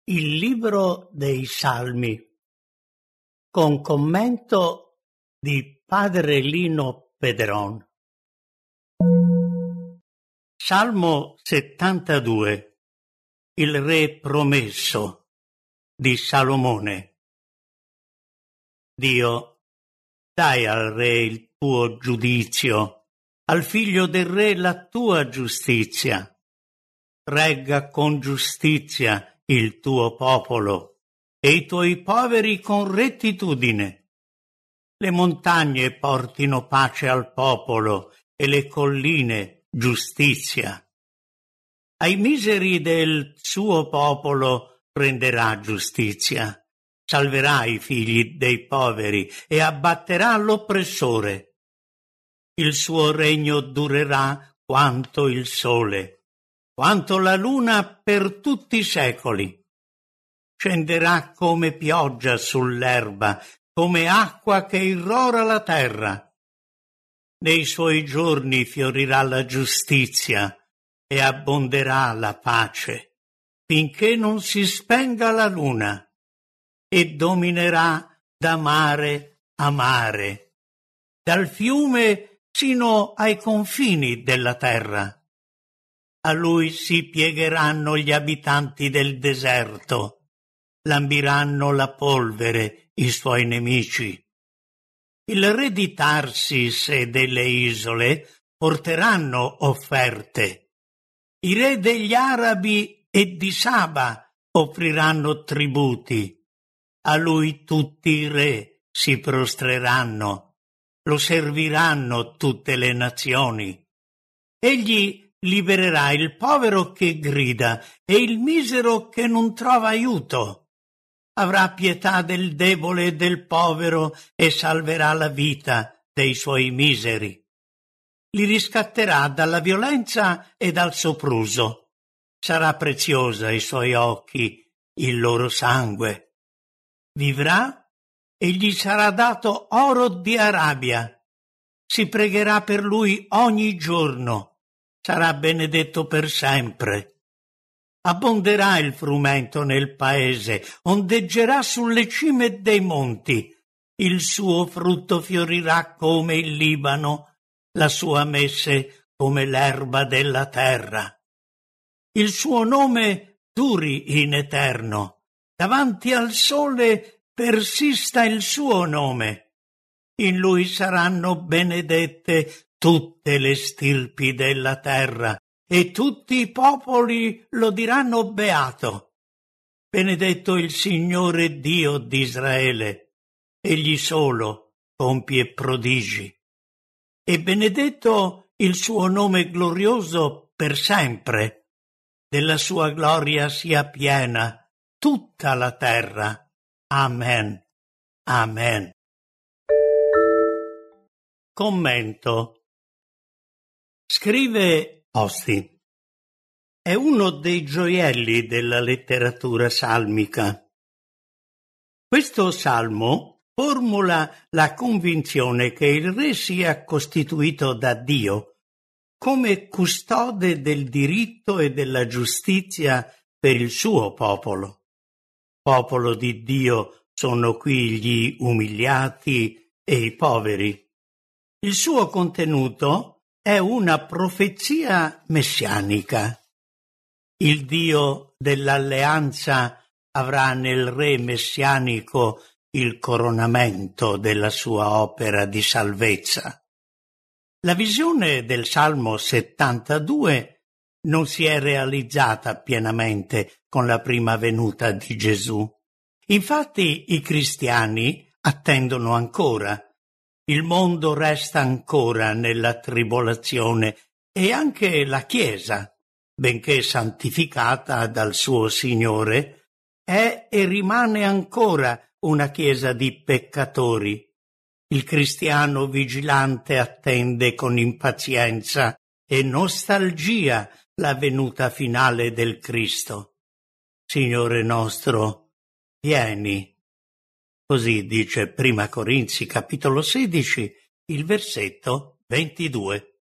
Il libro dei Salmi, con commento di padre Lino Pedron. Salmo 72. Il re promesso di Salomone. Dio, dai al re il tuo giudizio, al figlio del re la tua giustizia. Regga con giustizia il tuo popolo e i tuoi poveri con rettitudine. Le montagne portino pace al popolo e le colline giustizia. Ai miseri del suo popolo renderà giustizia, salverà i figli dei poveri e abbatterà l'oppressore. Il suo regno durerà quanto il sole, quanto la luna per tutti i secoli. Scenderà come pioggia sull'erba, come acqua che irrora la terra. Nei suoi giorni fiorirà la giustizia e abbonderà la pace, finché non si spenga la luna, e dominerà da mare a mare, dal fiume sino ai confini della terra. A lui si piegheranno gli abitanti del deserto, lambiranno la polvere i suoi nemici. Il re di Tarsis e delle isole porteranno offerte. I re degli Arabi e di Saba offriranno tributi. A lui tutti i re si prostreranno, lo serviranno tutte le nazioni. Egli libererà il povero che grida e il misero che non trova aiuto. Avrà pietà del debole e del povero e salverà la vita dei suoi miseri. Li riscatterà dalla violenza e dal sopruso. Sarà preziosa ai suoi occhi il loro sangue. Vivrà e gli sarà dato oro di Arabia. Si pregherà per lui ogni giorno. Sarà benedetto per sempre. Abbonderà il frumento nel paese, ondeggerà sulle cime dei monti. Il suo frutto fiorirà come il Libano, la sua messe come l'erba della terra. Il suo nome duri in eterno. Davanti al sole persista il suo nome. In lui saranno benedette tutte le stirpi della terra, e tutti i popoli lo diranno beato. Benedetto il Signore Dio di Israele, egli solo compie prodigi. E benedetto il suo nome glorioso per sempre. Della sua gloria sia piena tutta la terra. Amen. Amen. Commento. Scrive Austin. È uno dei gioielli della letteratura salmica. Questo salmo formula la convinzione che il re sia costituito da Dio come custode del diritto e della giustizia per il suo popolo. Popolo di Dio sono qui gli umiliati e i poveri. Il suo contenuto è una profezia messianica. Il Dio dell'alleanza avrà nel re messianico il coronamento della sua opera di salvezza. La visione del Salmo 72 non si è realizzata pienamente con la prima venuta di Gesù. Infatti i cristiani attendono ancora. Il mondo resta ancora nella tribolazione e anche la Chiesa, benché santificata dal suo Signore, è e rimane ancora una Chiesa di peccatori. Il cristiano vigilante attende con impazienza e nostalgia la venuta finale del Cristo. Signore nostro, vieni. Così dice Prima Corinzi capitolo 16, il versetto 22.